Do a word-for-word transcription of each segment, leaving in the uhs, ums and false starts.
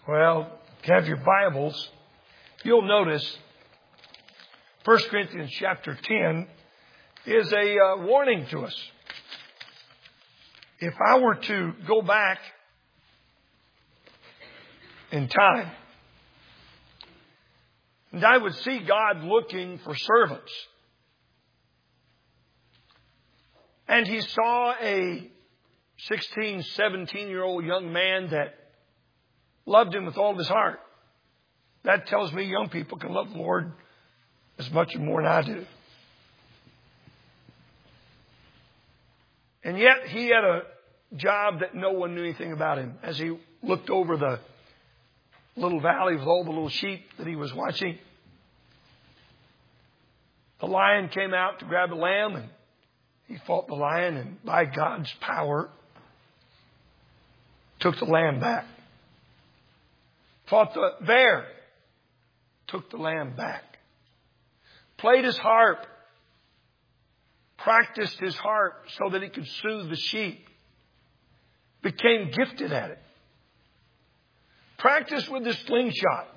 Well, if you have your Bibles, you'll notice First Corinthians chapter ten is a uh, warning to us. If I were to go back in time, and I would see God looking for servants, and He saw a sixteen, seventeen-year-old young man that loved Him with all of his heart. That tells me young people can love the Lord as much or more than I do. And yet he had a job that no one knew anything about him. As he looked over the little valley with all the little sheep that he was watching, the lion came out to grab the lamb, and he fought the lion, and by God's power took the lamb back. Fought the bear, took the lamb back. Played his harp, practiced his harp so that he could soothe the sheep. Became gifted at it. Practiced with his slingshot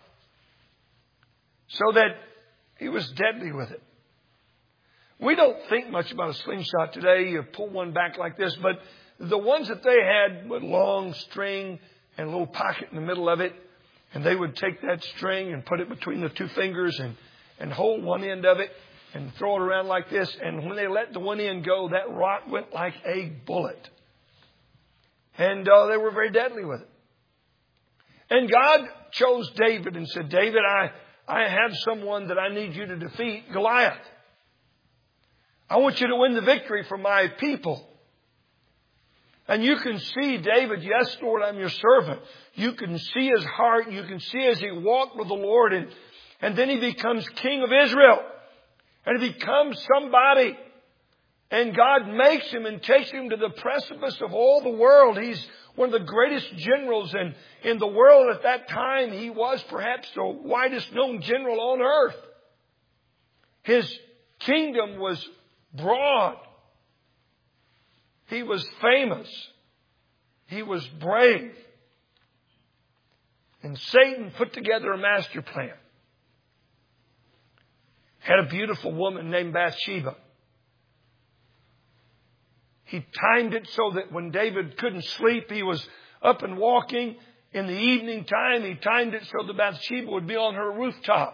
so that he was deadly with it. We don't think much about a slingshot today. You pull one back like this, but the ones that they had with long string and a little pocket in the middle of it, and they would take that string and put it between the two fingers and, and hold one end of it and throw it around like this. And when they let the one end go, that rock went like a bullet. And uh, they were very deadly with it. And God chose David and said, David, I, I have someone that I need you to defeat, Goliath. I want you to win the victory for my people. And you can see David, yes, Lord, I'm your servant. You can see his heart. You can see as he walked with the Lord. And, and then he becomes king of Israel. And he becomes somebody. And God makes him and takes him to the precipice of all the world. He's one of the greatest generals in, in the world at that time. He was perhaps the widest known general on earth. His kingdom was broad. He was famous. He was brave. And Satan put together a master plan. Had a beautiful woman named Bathsheba. He timed it so that when David couldn't sleep, he was up and walking. In the evening time, he timed it so that Bathsheba would be on her rooftop,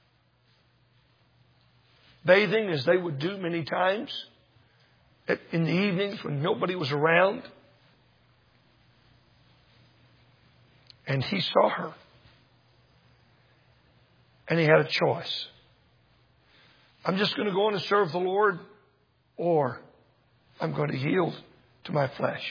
bathing as they would do many times in the evenings when nobody was around. And he saw her. And he had a choice. I'm just going to go on and serve the Lord, or I'm going to yield to my flesh.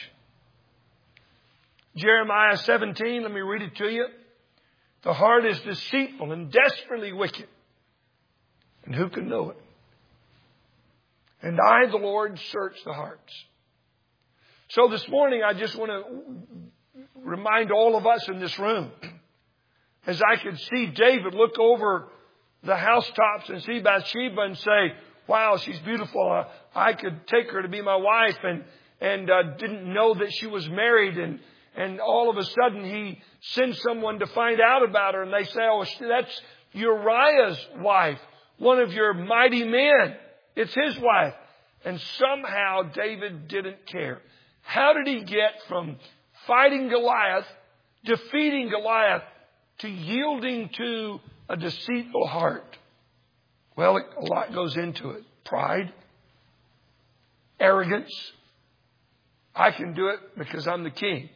Jeremiah seventeen, let me read it to you. The heart is deceitful and desperately wicked, and who can know it? And I, the Lord, search the hearts. So this morning, I just want to remind all of us in this room, as I could see David look over the housetops and see Bathsheba and say, wow, she's beautiful. Uh, I could take her to be my wife, and, and uh, didn't know that she was married. And, and all of a sudden, he sends someone to find out about her. And they say, oh, that's Uriah's wife, one of your mighty men. It's his wife. And somehow David didn't care. How did he get from fighting Goliath, defeating Goliath, to yielding to a deceitful heart? Well, a lot goes into it. Pride, arrogance. I can do it because I'm the king.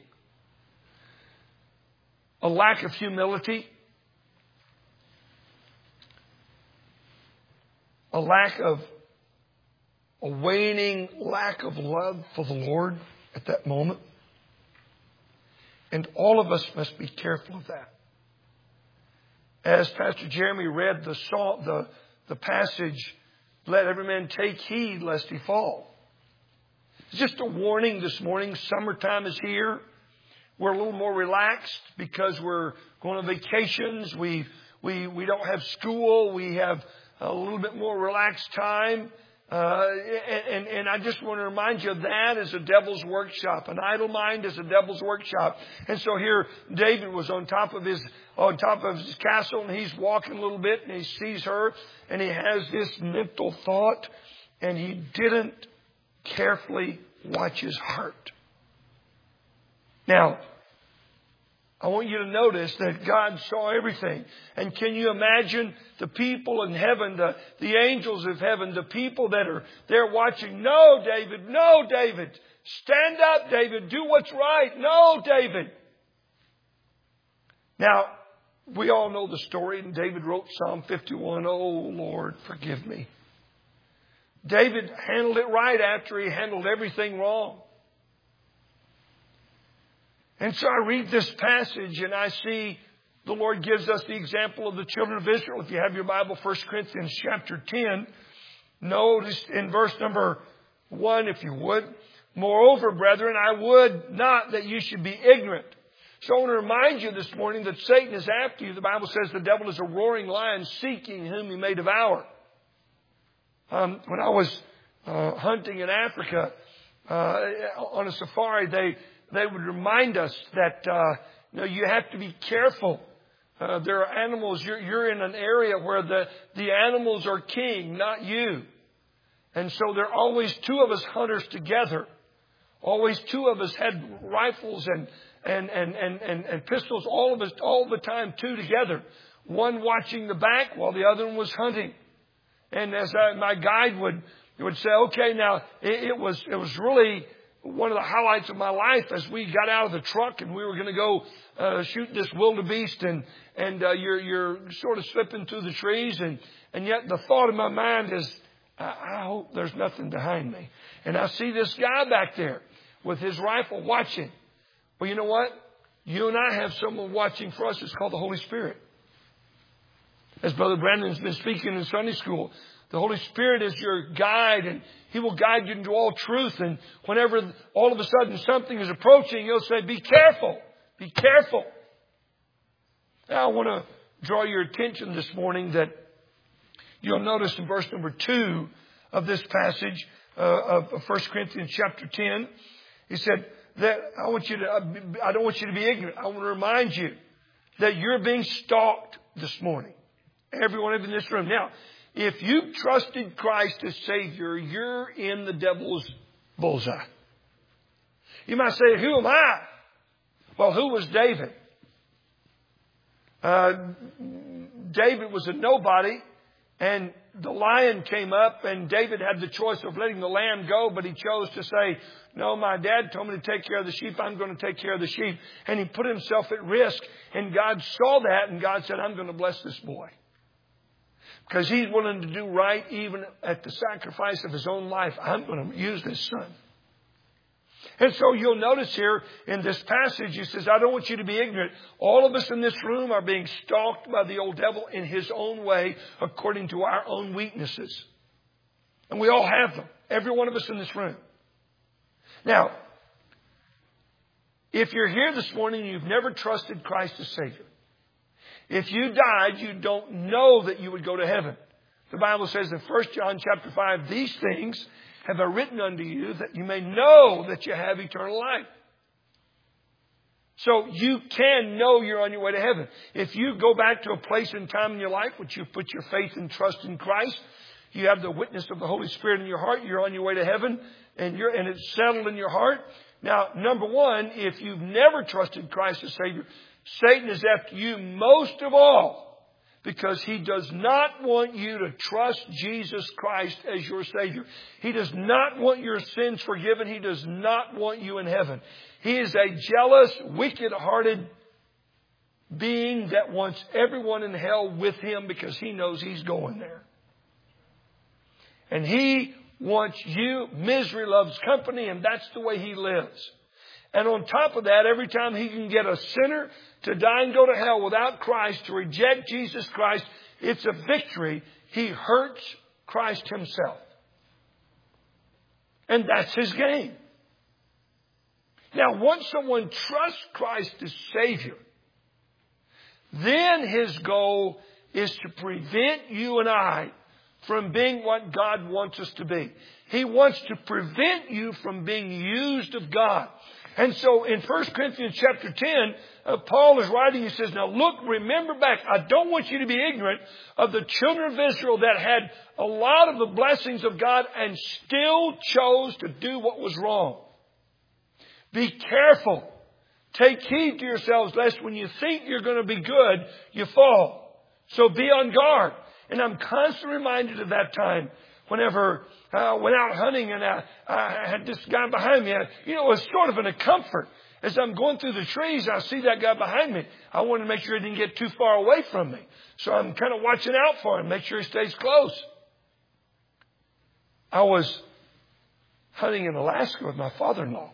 A lack of humility. A lack of A waning lack of love for the Lord at that moment. And all of us must be careful of that. As Pastor Jeremy read the psalm, the, the passage, let every man take heed lest he fall. It's just a warning this morning. Summertime is here. We're a little more relaxed because we're going on vacations. We, we, we don't have school. We have a little bit more relaxed time. Uh, and, and I just want to remind you that is a devil's workshop. An idle mind is a devil's workshop. And so here David was on top of his, on top of his castle, and he's walking a little bit and he sees her and he has this mental thought, and he didn't carefully watch his heart. Now, I want you to notice that God saw everything. And can you imagine the people in heaven, the, the angels of heaven, the people that are there watching? No, David, no, David. Stand up, David. Do what's right. No, David. Now, we all know the story, and David wrote Psalm fifty-one. Oh, Lord, forgive me. David handled it right after he handled everything wrong. And so I read this passage and I see the Lord gives us the example of the children of Israel. If you have your Bible, First Corinthians chapter ten, notice in verse number one, if you would. Moreover, brethren, I would not that you should be ignorant. So I want to remind you this morning that Satan is after you. The Bible says the devil is a roaring lion seeking whom he may devour. Um, when I was uh, hunting in Africa uh, on a safari, they they would remind us that uh, you know, you have to be careful. Uh, there are animals. You're, you're in an area where the the animals are king, not you. And so there are always two of us hunters together. Always two of us had rifles and and and and and, and pistols. All of us, all the time, two together. One watching the back while the other one was hunting. And as I, my guide would would say, okay, now it, it was it was really one of the highlights of my life as we got out of the truck and we were going to go uh, shoot this wildebeest, and and uh, you're you're sort of slipping through the trees, and and yet the thought in my mind is, I, I hope there's nothing behind me. And I see this guy back there with his rifle watching. Well, you know what? You and I have someone watching for us. It's called the Holy Spirit. As Brother Brandon's been speaking in Sunday school, the Holy Spirit is your guide, and He will guide you into all truth. And whenever all of a sudden something is approaching, He'll say, be careful, be careful. Now I want to draw your attention this morning that you'll notice in verse number two of this passage uh, of First Corinthians chapter ten, he said that I want you to, I don't want you to be ignorant. I want to remind you that you're being stalked this morning. Every one of you in this room. Now, if you've trusted Christ as Savior, you're in the devil's bullseye. You might say, who am I? Well, who was David? Uh, David was a nobody, and the lion came up, and David had the choice of letting the lamb go, but he chose to say, no, my dad told me to take care of the sheep. I'm going to take care of the sheep. And he put himself at risk, and God saw that, and God said, I'm going to bless this boy. Because he's willing to do right even at the sacrifice of his own life. I'm going to use this son. And so you'll notice here in this passage, he says, I don't want you to be ignorant. All of us in this room are being stalked by the old devil in his own way, according to our own weaknesses. And we all have them. Every one of us in this room. Now, if you're here this morning and you've never trusted Christ as Savior, if you died, you don't know that you would go to heaven. The Bible says in First John chapter five, these things have I written unto you that you may know that you have eternal life. So you can know you're on your way to heaven. If you go back to a place and time in your life which you put your faith and trust in Christ, you have the witness of the Holy Spirit in your heart, you're on your way to heaven, and you're and it's settled in your heart. Now, number one, if you've never trusted Christ as Savior, Satan is after you most of all because he does not want you to trust Jesus Christ as your Savior. He does not want your sins forgiven. He does not want you in heaven. He is a jealous, wicked-hearted being that wants everyone in hell with him because he knows he's going there. And he wants you. Misery loves company, and that's the way he lives. And on top of that, every time he can get a sinner to die and go to hell without Christ, to reject Jesus Christ, it's a victory. He hurts Christ himself. And that's his game. Now, once someone trusts Christ as Savior, then his goal is to prevent you and I from being what God wants us to be. He wants to prevent you from being used of God. And so in First Corinthians chapter ten, uh, Paul is writing, he says, now look, remember back. I don't want you to be ignorant of the children of Israel that had a lot of the blessings of God and still chose to do what was wrong. Be careful. Take heed to yourselves, lest when you think you're going to be good, you fall. So be on guard. And I'm constantly reminded of that time whenever I went out hunting and I, I had this guy behind me. You know, it was sort of in a comfort. As I'm going through the trees, I see that guy behind me. I wanted to make sure he didn't get too far away from me. So I'm kind of watching out for him, make sure he stays close. I was hunting in Alaska with my father-in-law.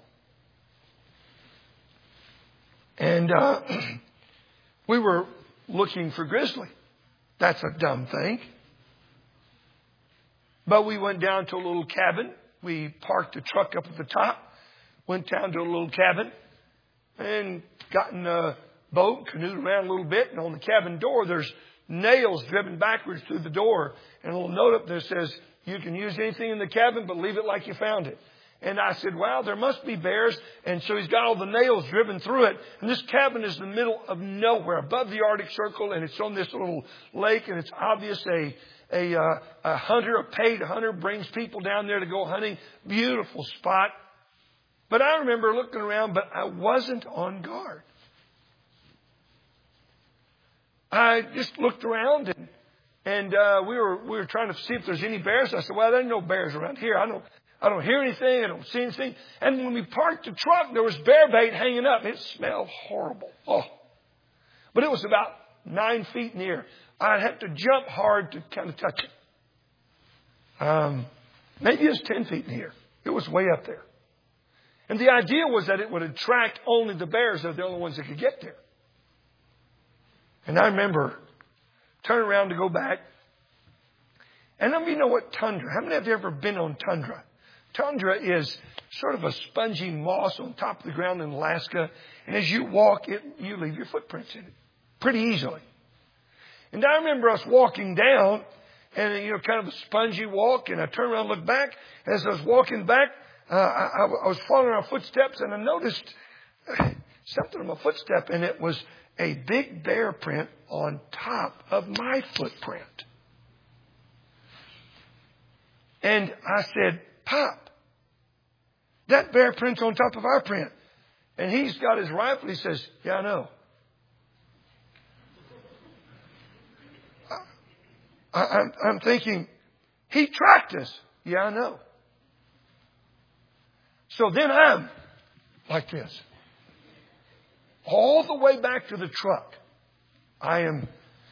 And uh, we were looking for grizzly. That's a dumb thing. But we went down to a little cabin. We parked the truck up at the top, went down to a little cabin, and got in a boat, canoed around a little bit. And on the cabin door, there's nails driven backwards through the door. And a little note up there says, you can use anything in the cabin, but leave it like you found it. And I said, wow, there must be bears. And so he's got all the nails driven through it. And this cabin is in the middle of nowhere, above the Arctic Circle. And it's on this little lake. And it's obvious a, a, uh, a hunter, a paid hunter, brings people down there to go hunting. Beautiful spot. But I remember looking around, but I wasn't on guard. I just looked around and, and uh, we were we were trying to see if there's any bears. I said, well, there ain't no bears around here. I don't I don't hear anything. I don't see anything. And when we parked the truck, there was bear bait hanging up. It smelled horrible. Oh, but it was about nine feet in the air. I'd have to jump hard to kind of touch it. Um, maybe it was ten feet in the air. It was way up there. And the idea was that it would attract only the bears. They're the only ones that could get there. And I remember turning around to go back. And let me know what tundra. How many of you have ever been on tundra? Tundra is sort of a spongy moss on top of the ground in Alaska. And as you walk, it, you leave your footprints in it pretty easily. And I remember us walking down and, you know, kind of a spongy walk. And I turned around and looked back. As I was walking back, uh, I, I was following our footsteps and I noticed something on my footstep. And it was a big bear print on top of my footprint. And I said, Pop, that bear print's on top of our print. And he's got his rifle. He says, yeah, I know. I, I'm, I'm thinking, he tracked us. Yeah, I know. So then I'm like this. All the way back to the truck, I am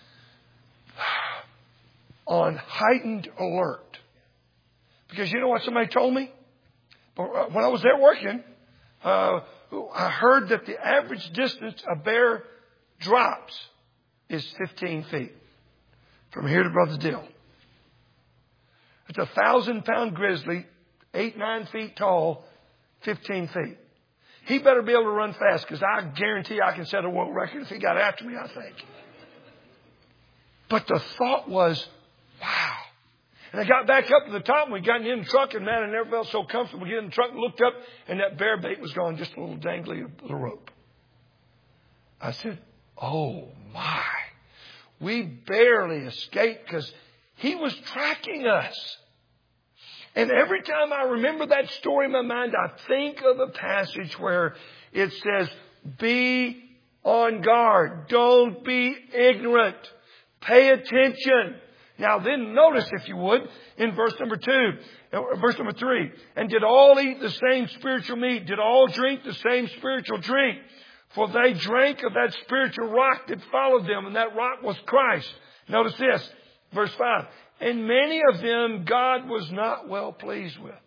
on heightened alert. Because you know what somebody told me? When I was there working, uh, I heard that the average distance a bear drops is fifteen feet. From here to Brother Dill. It's a thousand pound grizzly, eight, nine feet tall, fifteen feet. He better be able to run fast because I guarantee I can set a world record if he got after me, I think. But the thought was, wow. And I got back up to the top and we got in the truck and man, I never felt so comfortable getting in the truck and looked up and that bear bait was gone, just a little dangly of the rope. I said, oh my. We barely escaped because he was tracking us. And every time I remember that story in my mind, I think of a passage where it says, be on guard. Don't be ignorant. Pay attention. Now then notice, if you would, in verse number two, verse number three, and did all eat the same spiritual meat? Did all drink the same spiritual drink? For they drank of that spiritual rock that followed them, and that rock was Christ. Notice this, verse five. And many of them God was not well pleased with.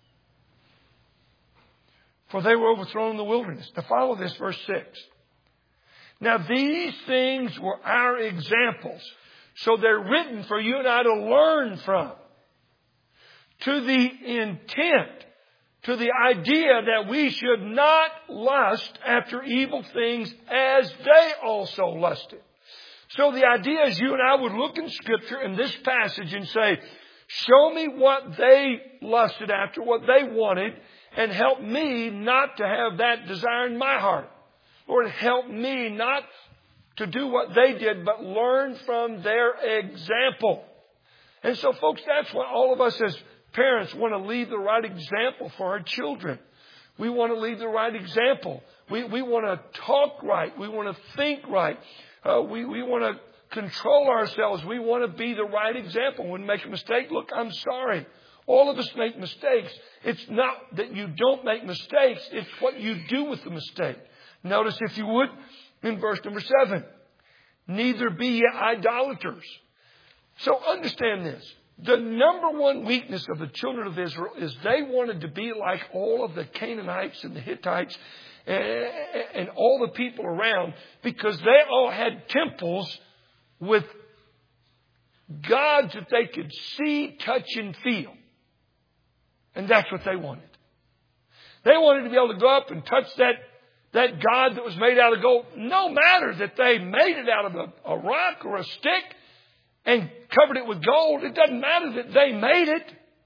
For they were overthrown in the wilderness. Now follow this, verse six. Now these things were our examples. So they're written for you and I to learn from. To the intent, to the idea that we should not lust after evil things as they also lusted. So the idea is you and I would look in Scripture in this passage and say, show me what they lusted after, what they wanted, and help me not to have that desire in my heart. Lord, help me not to do what they did, but learn from their example. And so, folks, that's why all of us as parents want to leave the right example for our children. We want to leave the right example. We, we want to talk right. We want to think right. Uh, we, we want to control ourselves. We want to be the right example. When we make a mistake, look, I'm sorry. All of us make mistakes. It's not that you don't make mistakes. It's what you do with the mistake. Notice, if you would, in verse number seven, neither be ye idolaters. So understand this. The number one weakness of the children of Israel is they wanted to be like all of the Canaanites and the Hittites and, and all the people around, because they all had temples with gods that they could see, touch, and feel. And that's what they wanted. They wanted to be able to go up and touch that, that god that was made out of gold. No matter that they made it out of a, a rock or a stick and covered it with gold. It doesn't matter that they made it.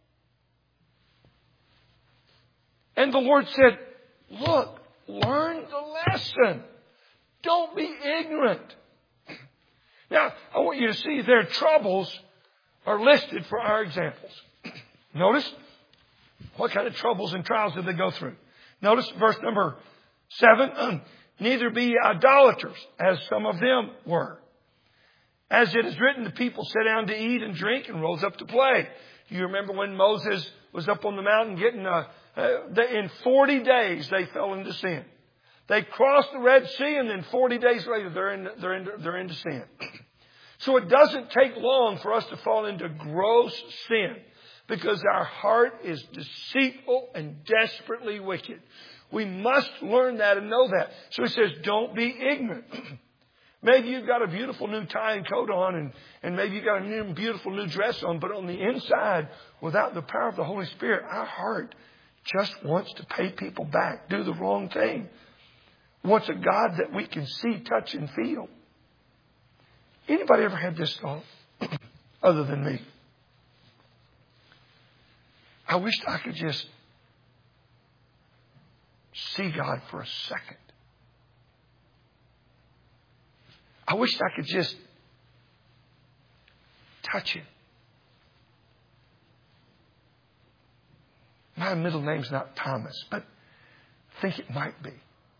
And the Lord said, look, learn the lesson. Don't be ignorant. Now, I want you to see their troubles are listed for our examples. Notice what kind of troubles and trials did they go through. Notice verse number seven. Neither be idolaters, as some of them were. As it is written, the people sat down to eat and drink and rose up to play. Do you remember when Moses was up on the mountain getting, uh, uh, in forty days they fell into sin. They crossed the Red Sea, and then forty days later they're in, they're in, they're into sin. So it doesn't take long for us to fall into gross sin, because our heart is deceitful and desperately wicked. We must learn that and know that. So he says, don't be ignorant. Maybe you've got a beautiful new tie and coat on, and, and maybe you've got a new, beautiful new dress on, but on the inside, without the power of the Holy Spirit, our heart just wants to pay people back, do the wrong thing. Wants a God that we can see, touch, and feel. Anybody ever had this thought other than me? I wish I could just see God for a second. I wish I could just touch Him. My middle name's not Thomas, but I think it might be.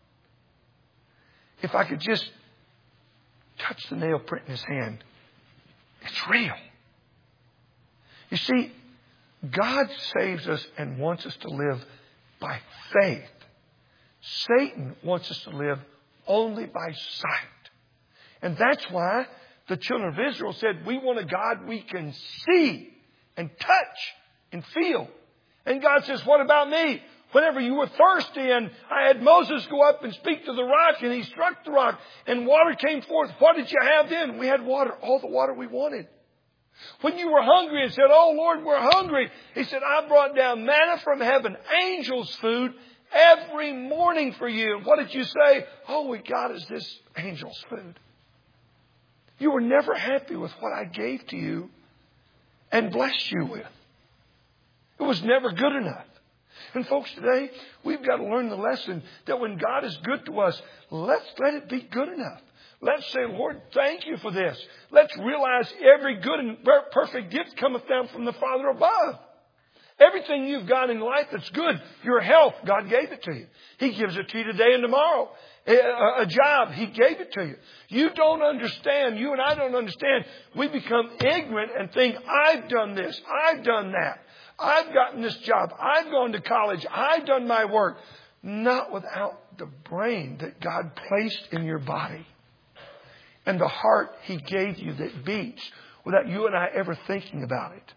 If I could just touch the nail print in His hand, it's real. You see, God saves us and wants us to live by faith. Satan wants us to live only by sight. And that's why the children of Israel said, we want a God we can see and touch and feel. And God says, what about me? Whenever you were thirsty and I had Moses go up and speak to the rock, and he struck the rock and water came forth. What did you have then? We had water, all the water we wanted. When you were hungry and said, oh Lord, we're hungry. He said, I brought down manna from heaven, angels' food, every morning for you. And what did you say? All we got is this angel's food. You were never happy with what I gave to you and blessed you with. It was never good enough. And folks, today, we've got to learn the lesson that when God is good to us, let's let it be good enough. Let's say, Lord, thank you for this. Let's realize every good and perfect gift cometh down from the Father above. Everything you've got in life that's good, your health, God gave it to you. He gives it to you today and tomorrow. A, a job, He gave it to you. You don't understand. You and I don't understand. We become ignorant and think, I've done this. I've done that. I've gotten this job. I've gone to college. I've done my work. Not without the brain that God placed in your body and the heart He gave you that beats without you and I ever thinking about it.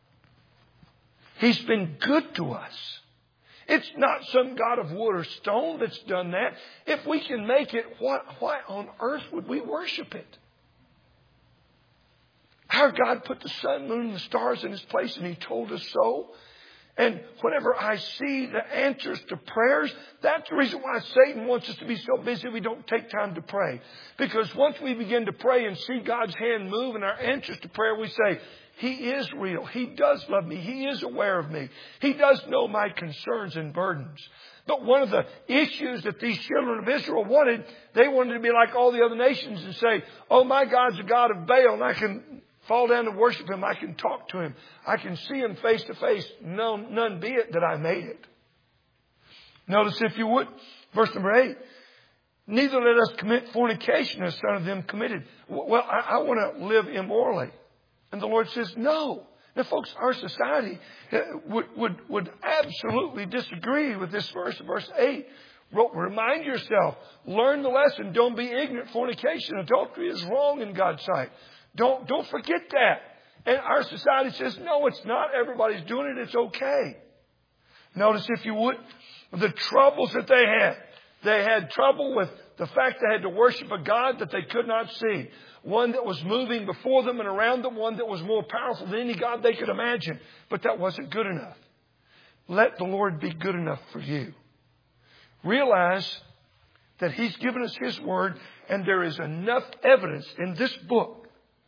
He's been good to us. It's not some God of wood or stone that's done that. If we can make it, what, why on earth would we worship it? Our God put the sun, moon, and the stars in His place, and He told us so. And whenever I see the answers to prayers, that's the reason why Satan wants us to be so busy we don't take time to pray. Because once we begin to pray and see God's hand move in our answers to prayer, we say, He is real. He does love me. He is aware of me. He does know my concerns and burdens. But one of the issues that these children of Israel wanted, they wanted to be like all the other nations and say, oh, my God's a God of Baal, and I can fall down and worship Him. I can talk to Him. I can see Him face to face. No, none be it that I made it. Notice, if you would, verse number eight. Neither let us commit fornication as some of them committed. Well, I, I want to live immorally. And the Lord says, no. Now, folks, our society would, would, would absolutely disagree with this verse, verse eight. Remind yourself, learn the lesson. Don't be ignorant. Fornication, adultery is wrong in God's sight. Don't, don't forget that. And our society says, no, it's not. Everybody's doing it. It's okay. Notice, if you would, the troubles that they had. They had trouble with the fact they had to worship a God that they could not see. One that was moving before them and around them. One that was more powerful than any God they could imagine. But that wasn't good enough. Let the Lord be good enough for you. Realize that He's given us His Word, and there is enough evidence in this book.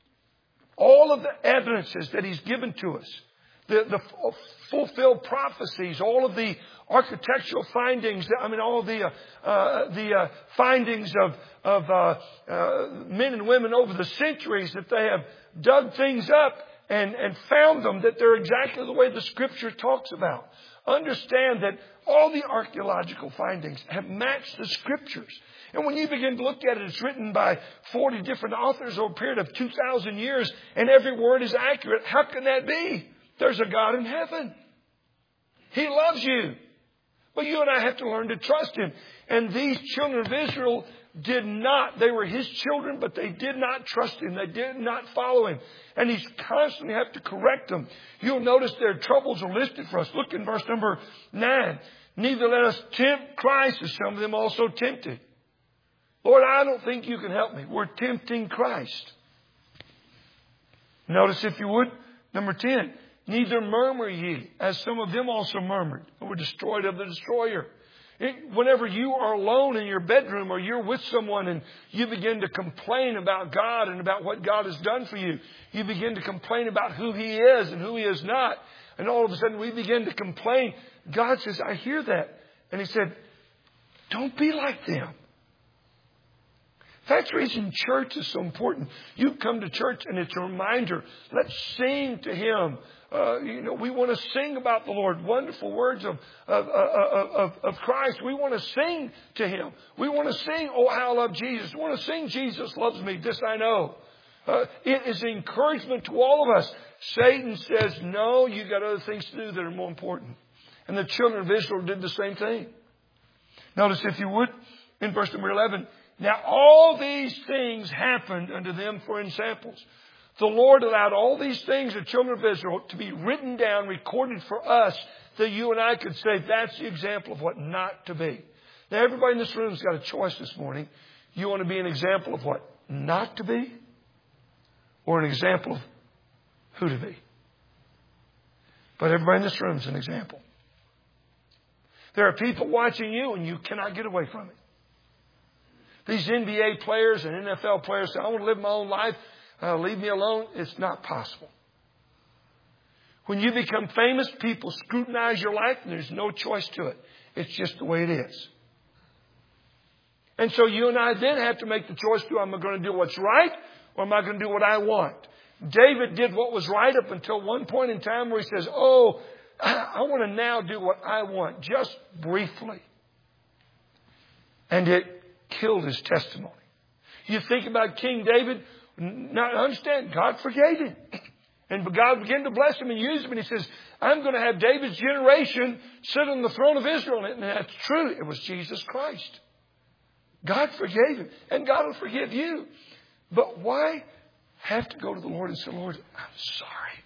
All of the evidences that He's given to us. The, the fulfilled prophecies, all of the architectural findings, I mean, all of the, uh, uh, the uh, findings of, of uh, uh, men and women over the centuries that they have dug things up and, and found them that they're exactly the way the Scripture talks about. Understand that all the archaeological findings have matched the Scriptures. And when you begin to look at it, it's written by forty different authors over a period of two thousand years, and every word is accurate. How can that be? There's a God in heaven. He loves you. But you and I have to learn to trust Him. And these children of Israel did not. They were His children, but they did not trust Him. They did not follow Him. And He's constantly have to correct them. You'll notice their troubles are listed for us. Look in verse number nine. Neither let us tempt Christ, as some of them also tempted. Lord, I don't think you can help me. We're tempting Christ. Notice, if you would, number ten. Neither murmur ye, as some of them also murmured, and were destroyed of the destroyer. It, whenever you are alone in your bedroom or you're with someone and you begin to complain about God and about what God has done for you, you begin to complain about who He is and who He is not. And all of a sudden we begin to complain. God says, I hear that. And He said, don't be like them. That's the reason church is so important. You come to church and it's a reminder. Let's sing to Him. Uh, you know, we want to sing about the Lord. Wonderful words of, of, of, of, of Christ. We want to sing to Him. We want to sing, oh, how I love Jesus. We want to sing, Jesus loves me. This I know. Uh, it is encouragement to all of us. Satan says, no, you got other things to do that are more important. And the children of Israel did the same thing. Notice, if you would, in verse number eleven. Now all these things happened unto them for ensamples. The Lord allowed all these things, the children of Israel, to be written down, recorded for us, that you and I could say that's the example of what not to be. Now everybody in this room has got a choice this morning. You want to be an example of what not to be, or an example of who to be. But everybody in this room is an example. There are people watching you and you cannot get away from it. These N B A players and N F L players say, I want to live my own life. Uh, leave me alone. It's not possible. When you become famous, people scrutinize your life and there's no choice to it. It's just the way it is. And so you and I then have to make the choice to, am I going to do what's right or am I going to do what I want? David did what was right up until one point in time where he says, oh, I want to now do what I want, just briefly. And it killed his testimony. You think about King David, now understand, God forgave him. And God began to bless him and use him. And He says, I'm going to have David's generation sit on the throne of Israel. And that's true. It was Jesus Christ. God forgave him. And God will forgive you. But why have to go to the Lord and say, Lord, I'm sorry.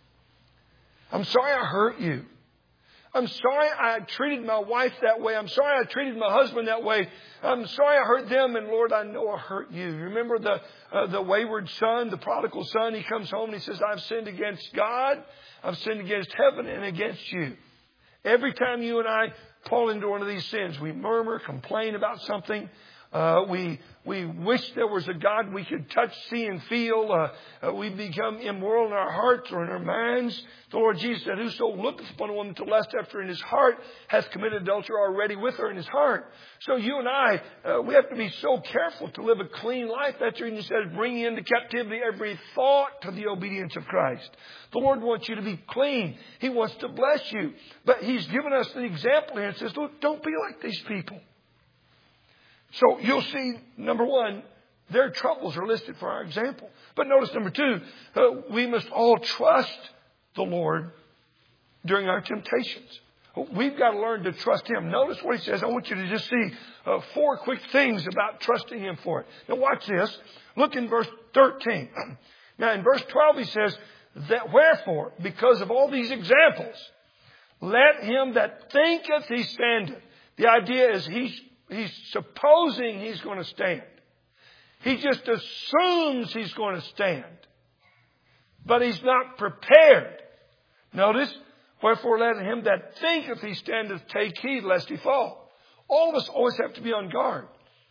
I'm sorry I hurt you. I'm sorry I treated my wife that way. I'm sorry I treated my husband that way. I'm sorry I hurt them. And Lord, I know I hurt you. Remember the uh, the wayward son, the prodigal son? He comes home and he says, I've sinned against God. I've sinned against heaven and against you. Every time you and I fall into one of these sins, we murmur, complain about something. Uh, we we wish there was a God we could touch, see, and feel. Uh, uh, we become immoral in our hearts or in our minds. The Lord Jesus said, "Whoso looketh upon a woman to lust after in his heart hath committed adultery already with her in his heart." So you and I, uh, we have to be so careful to live a clean life. That's the reason He says, bringing into captivity every thought to the obedience of Christ. The Lord wants you to be clean. He wants to bless you. But He's given us the example here and says, look, don't be like these people. So you'll see, number one, their troubles are listed for our example. But notice number two, uh, we must all trust the Lord during our temptations. We've got to learn to trust Him. Notice what He says. I want you to just see uh, four quick things about trusting Him for it. Now watch this. Look in verse thirteen. Now in verse twelve He says, that wherefore, because of all these examples, let him that thinketh he standeth. The idea is he's He's supposing he's going to stand. He just assumes he's going to stand. But he's not prepared. Notice, wherefore let him that thinketh he standeth take heed lest he fall. All of us always have to be on guard.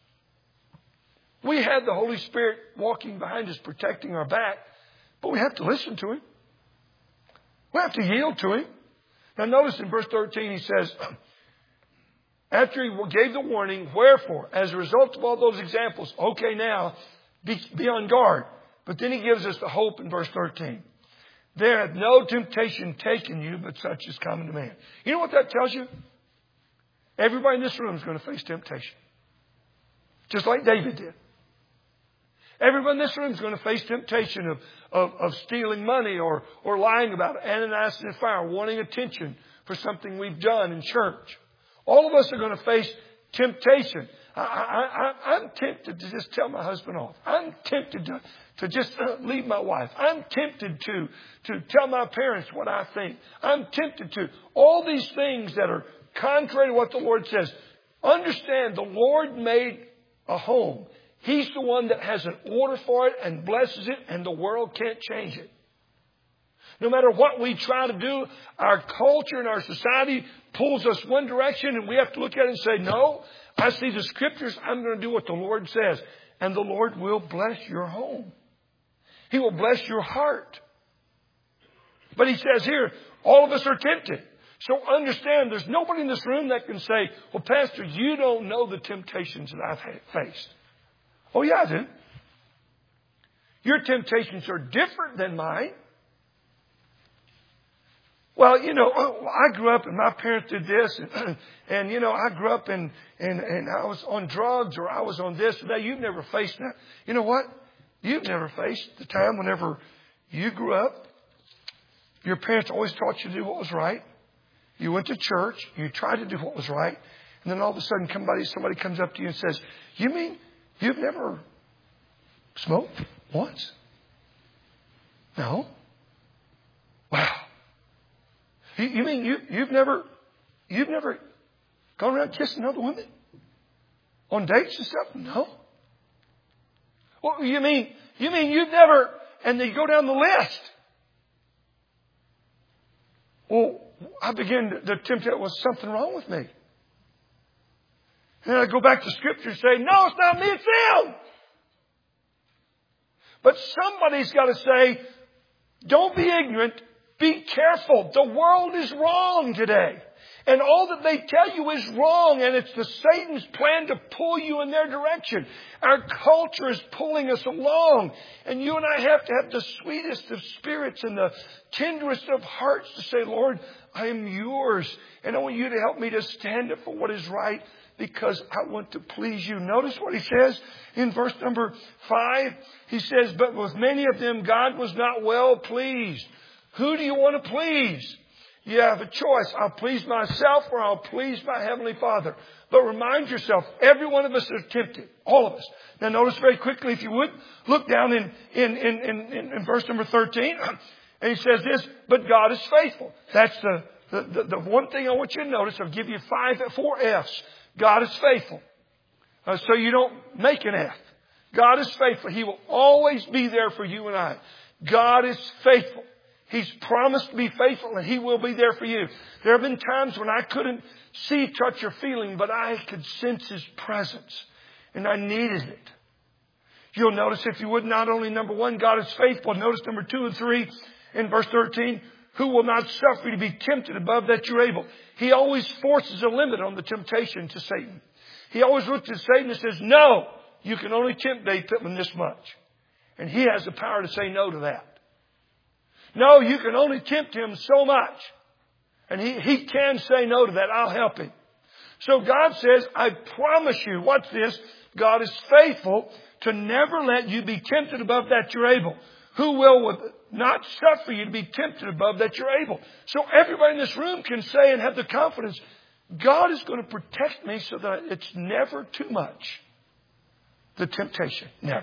We have the Holy Spirit walking behind us, protecting our back. But we have to listen to Him. We have to yield to Him. Now notice in verse thirteen He says, after He gave the warning, wherefore, as a result of all those examples, okay, now, be, be on guard. But then He gives us the hope in verse thirteen. There hath no temptation taken you, but such is common to man. You know what that tells you? Everybody in this room is going to face temptation. Just like David did. Everyone in this room is going to face temptation of, of, of stealing money or, or lying about it, Ananias and Sapphira, wanting attention for something we've done in church. All of us are going to face temptation. I, I, I, I'm tempted to just tell my husband off. I'm tempted to, to just uh, leave my wife. I'm tempted to, to tell my parents what I think. I'm tempted to. All these things that are contrary to what the Lord says. Understand, the Lord made a home. He's the one that has an order for it and blesses it, and the world can't change it. No matter what we try to do, our culture and our society pulls us one direction, and we have to look at it and say, no, I see the Scriptures. I'm going to do what the Lord says. And the Lord will bless your home. He will bless your heart. But He says here, all of us are tempted. So understand, there's nobody in this room that can say, well, Pastor, you don't know the temptations that I've faced. Oh, yeah, I do. Your temptations are different than mine. Well, you know, I grew up and my parents did this, and, and you know, I grew up and, and, and I was on drugs or I was on this or that. You've never faced that. You know what? You've never faced the time whenever you grew up, your parents always taught you to do what was right. You went to church, you tried to do what was right, and then all of a sudden somebody, somebody comes up to you and says, you mean you've never smoked once? No. Wow. You mean you, you've never, you've never gone around kissing other women on dates and stuff? No. Well, you mean, you mean you've never, and they go down the list. Well, I begin to, to tempt there was something wrong with me. And then I go back to Scripture and say, no, it's not me, it's them. But somebody's got to say, don't be ignorant. Be careful. The world is wrong today. And all that they tell you is wrong. And it's the Satan's plan to pull you in their direction. Our culture is pulling us along. And you and I have to have the sweetest of spirits and the tenderest of hearts to say, Lord, I am yours. And I want you to help me to stand up for what is right, because I want to please you. Notice what he says in verse number five. He says, but with many of them God was not well pleased. Who do you want to please? You have a choice. I'll please myself or I'll please my Heavenly Father. But remind yourself, every one of us is tempted. All of us. Now notice very quickly, if you would, look down in, in, in, in, in verse number thirteen. And he says this, but God is faithful. That's the, the, the, the one thing I want you to notice. I'll give you five, four F's. God is faithful. Uh, so you don't make an F. God is faithful. He will always be there for you and I. God is faithful. He's promised to be faithful, and He will be there for you. There have been times when I couldn't see, touch, or feeling, but I could sense His presence, and I needed it. You'll notice, if you would, not only number one, God is faithful. Notice number two and three in verse thirteen. Who will not suffer you to be tempted above that you're able. He always forces a limit on the temptation to Satan. He always looks at Satan and says, no, you can only tempt Dave Pittman this much. And he has the power to say no to that. No, you can only tempt him so much. And he, he can say no to that. I'll help him. So God says, I promise you, watch this, God is faithful to never let you be tempted above that you're able. Who will not suffer you to be tempted above that you're able. So everybody in this room can say and have the confidence, God is going to protect me so that it's never too much. The temptation. Never.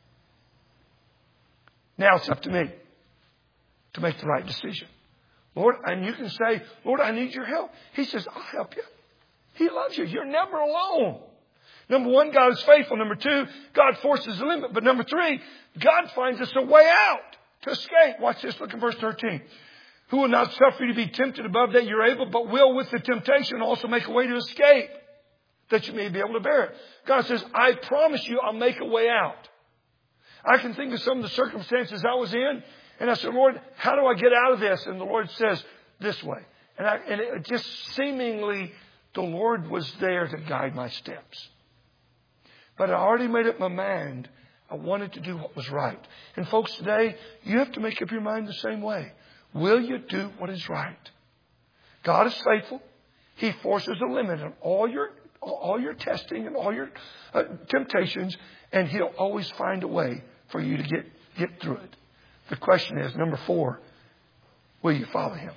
Now it's up to me to make the right decision. Lord, and you can say, Lord, I need your help. He says, I'll help you. He loves you. You're never alone. Number one, God is faithful. Number two, God forces the limit. But number three, God finds us a way out to escape. Watch this. Look at verse thirteen. Who will not suffer you to be tempted above that you're able, but will with the temptation also make a way to escape, that you may be able to bear it. God says, I promise you I'll make a way out. I can think of some of the circumstances I was in, and I said, Lord, how do I get out of this? And the Lord says, this way. And, I, and it just seemingly the Lord was there to guide my steps. But I already made up my mind. I wanted to do what was right. And folks, today, you have to make up your mind the same way. Will you do what is right? God is faithful. He forces a limit on all your, all your testing and all your uh, temptations. And He'll always find a way for you to get, get through it. The question is, number four, will you follow Him?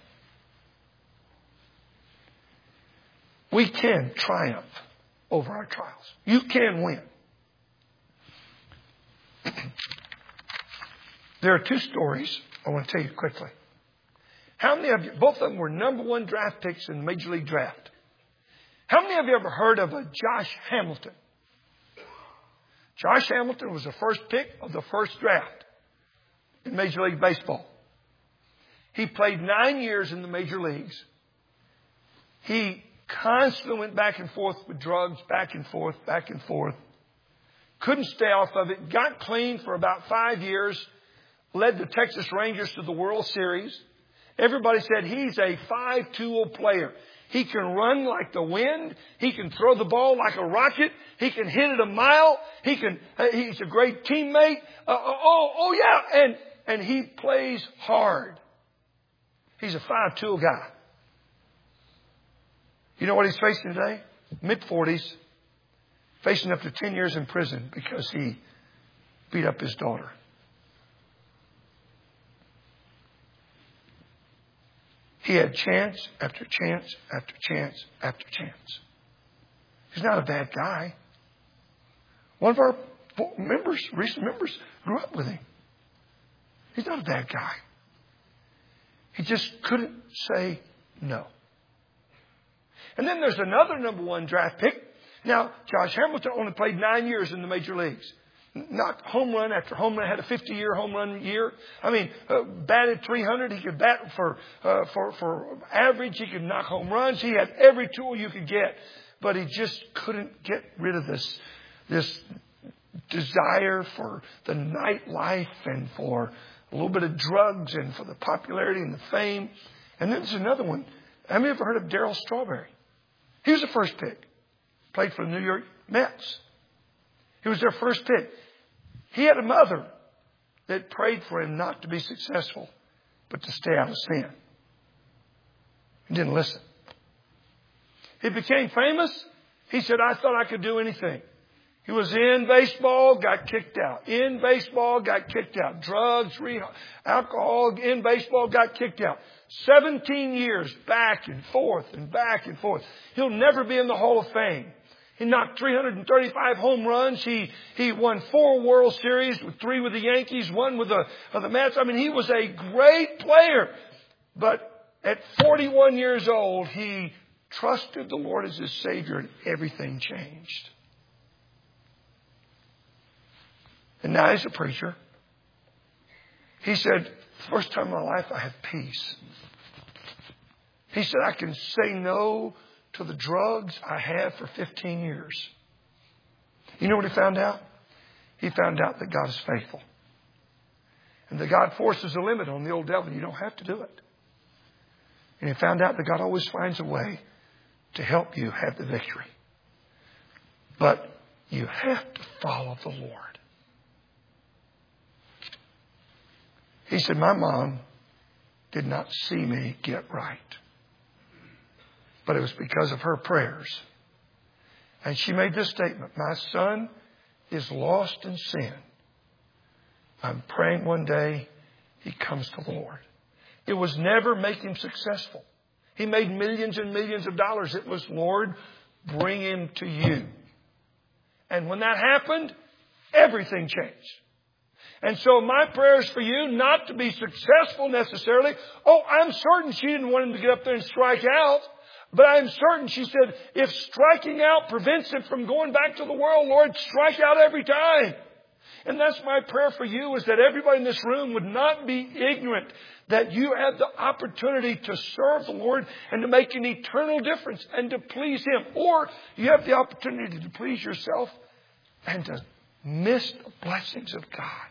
We can triumph over our trials. You can win. There are two stories I want to tell you quickly. How many of you, both of them were number one draft picks in the Major League Draft. How many of you ever heard of a Josh Hamilton? Josh Hamilton was the first pick of the first draft in Major League Baseball. He played nine years in the major leagues. He constantly went back and forth with drugs, back and forth, back and forth. Couldn't stay off of it. Got clean for about five years. Led the Texas Rangers to the World Series. Everybody said he's a five-tool player. He can run like the wind. He can throw the ball like a rocket. He can hit it a mile. He can. Uh, he's a great teammate. Uh, oh, oh yeah, and and he plays hard. He's a five-tool guy. You know what he's facing today? mid-forties, facing up to ten years in prison because he beat up his daughter. He had chance after chance after chance after chance. He's not a bad guy. One of our members, recent members, grew up with him. He's not a bad guy. He just couldn't say no. And then there's another number one draft pick. Now, Josh Hamilton only played nine years in the major leagues. Knocked home run after home run, had a fifty-year home run year. I mean, uh, batted three hundred. He could bat for, uh, for, for average. He could knock home runs. He had every tool you could get. But he just couldn't get rid of this, this desire for the nightlife and for a little bit of drugs and for the popularity and the fame. And then there's another one. Have you ever heard of Darryl Strawberry? He was the first pick. Played for the New York Mets. He was their first pick. He had a mother that prayed for him not to be successful, but to stay out of sin. He didn't listen. He became famous. He said, I thought I could do anything. He was in baseball, got kicked out. In baseball, got kicked out. Drugs, re- alcohol, in baseball, got kicked out. seventeen years back and forth and back and forth. He'll never be in the Hall of Fame. He knocked three hundred thirty-five home runs. He he won four World Series, with three with the Yankees, one with the, uh, the Mets. I mean, he was a great player. But at forty-one years old, he trusted the Lord as his Savior, and everything changed. And now he's a preacher. He said, first time in my life I have peace. He said, I can say no to the drugs I had for fifteen years. You know what he found out? He found out that God is faithful. And that God forces a limit on the old devil. You don't have to do it. And he found out that God always finds a way to help you have the victory. But you have to follow the Lord. He said, my mom did not see me get right. But it was because of her prayers. And she made this statement, my son is lost in sin. I'm praying one day he comes to the Lord. It was never make him successful. He made millions and millions of dollars. It was, Lord, bring him to you. And when that happened, everything changed. And so my prayer is for you not to be successful necessarily. Oh, I'm certain she didn't want him to get up there and strike out. But I'm certain, she said, if striking out prevents him from going back to the world, Lord, strike out every time. And that's my prayer for you, is that everybody in this room would not be ignorant that you have the opportunity to serve the Lord and to make an eternal difference and to please Him. Or you have the opportunity to please yourself and to miss the blessings of God.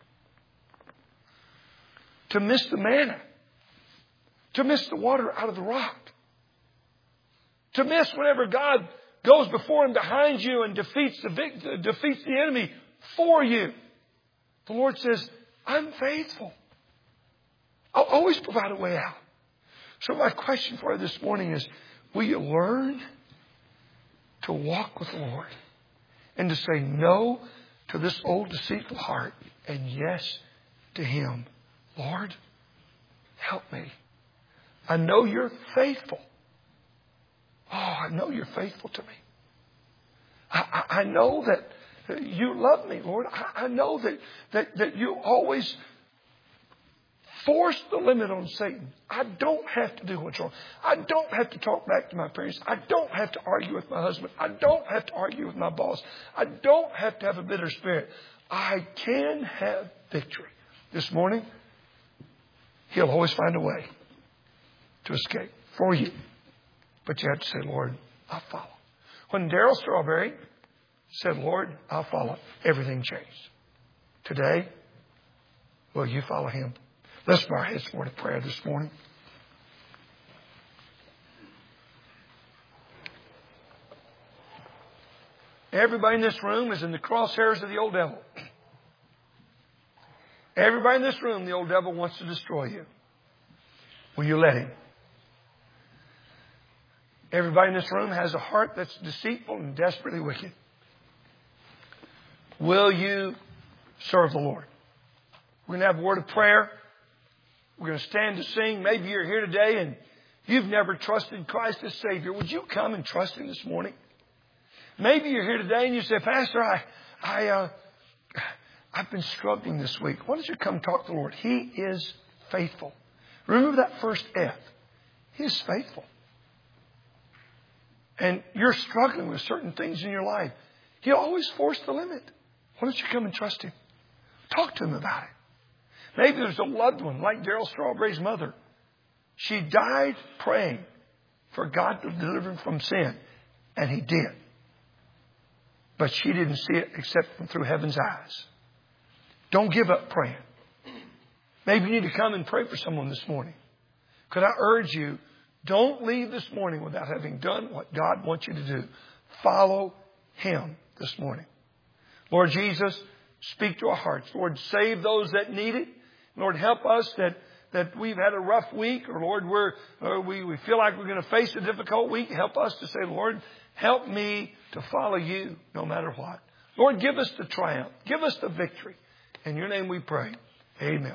To miss the manna. To miss the water out of the rock. To miss whenever God goes before and behind you and defeats the, vic- defeats the enemy for you. The Lord says, I'm faithful. I'll always provide a way out. So my question for you this morning is, will you learn to walk with the Lord and to say no to this old deceitful heart and yes to Him? Lord, help me. I know you're faithful. Oh, I know you're faithful to me. I, I, I know that you love me, Lord. I, I know that, that, that you always force the limit on Satan. I don't have to do what's wrong. I don't have to talk back to my parents. I don't have to argue with my husband. I don't have to argue with my boss. I don't have to have a bitter spirit. I can have victory. This morning, He'll always find a way to escape for you. But you have to say, Lord, I'll follow. When Darryl Strawberry said, Lord, I'll follow, everything changed. Today, will you follow Him? Let's bow our heads for a prayer this morning. Everybody in this room is in the crosshairs of the old devil. Everybody in this room, the old devil wants to destroy you. Will you let him? Everybody in this room has a heart that's deceitful and desperately wicked. Will you serve the Lord? We're going to have a word of prayer. We're going to stand to sing. Maybe you're here today and you've never trusted Christ as Savior. Would you come and trust Him this morning? Maybe you're here today and you say, Pastor, I, I, uh, I've been struggling this week. Why don't you come talk to the Lord? He is faithful. Remember that first F. He is faithful. And you're struggling with certain things in your life. He'll always force the limit. Why don't you come and trust Him? Talk to Him about it. Maybe there's a loved one like Darryl Strawberry's mother. She died praying for God to deliver him from sin. And He did. But she didn't see it except through heaven's eyes. Don't give up praying. Maybe you need to come and pray for someone this morning. Could I urge you, don't leave this morning without having done what God wants you to do. Follow Him this morning. Lord Jesus, speak to our hearts. Lord, save those that need it. Lord, help us that, that we've had a rough week. Or Lord, we're, or we, we feel like we're going to face a difficult week. Help us to say, Lord, help me to follow You no matter what. Lord, give us the triumph. Give us the victory. In Your name we pray. Amen.